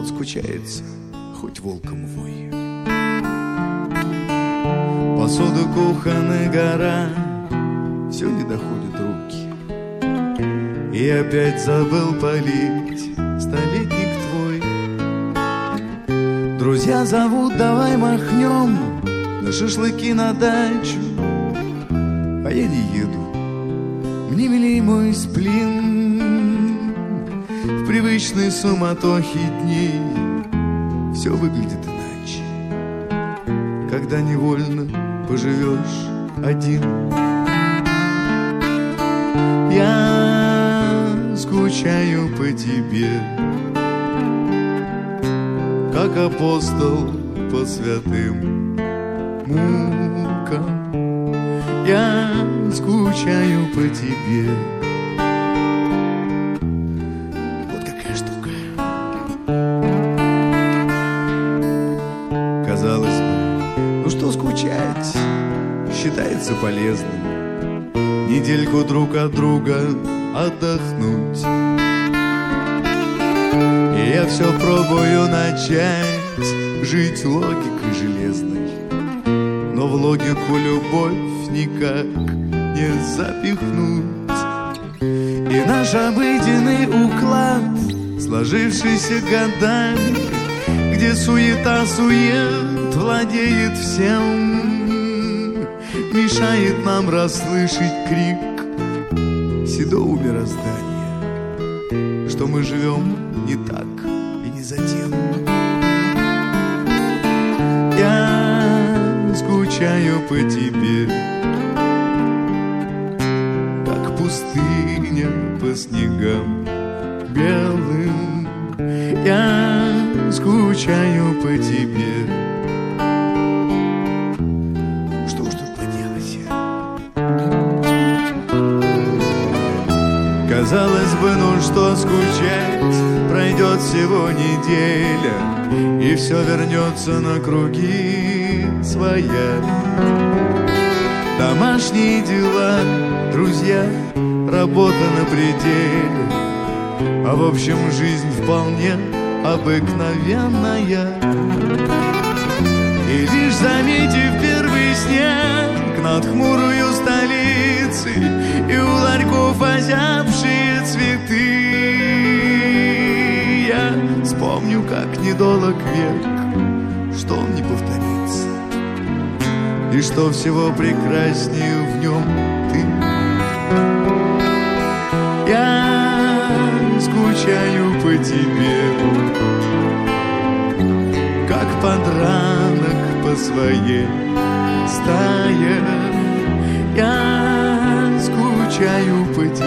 тот скучается, хоть волком вой. Посуда кухонная гора, все не доходят руки. И опять забыл полить столетник твой. Друзья зовут, давай махнем на шашлыки на дачу, а я не еду, мне милей мой сплин. В привычной суматохе дней все выглядит иначе, когда невольно поживешь один. Я скучаю по тебе, как апостол по святым мукам. Я скучаю по тебе. Вот какая штука. Казалось бы, ну что скучать, считается полезным недельку друг от друга отдохнуть. И я все пробую начать жить логикой железной, но в логику любовь никак не запихнуть. И наш обыденный уклад, сложившийся годами, где суета-сует владеет всем, мешает нам расслышать крик седого мироздания, что мы живем не так и не затем. Я скучаю по тебе, как пустыня по снегам белым. Я скучаю по тебе. Что ж тут поделать? Казалось бы, ну что скучать, пройдет всего неделя, и все вернется на круги своя. Домашние дела, друзья, работа на пределе, а в общем жизнь вполне обыкновенная. И лишь заметив первый снег над хмурою столицей и у ларьков озябшие цветы, я вспомню, как недолог век, что он не повторится, и что всего прекраснее в нем ты. Я скучаю по тебе, как подранок по своей стае. Я скучаю по тебе.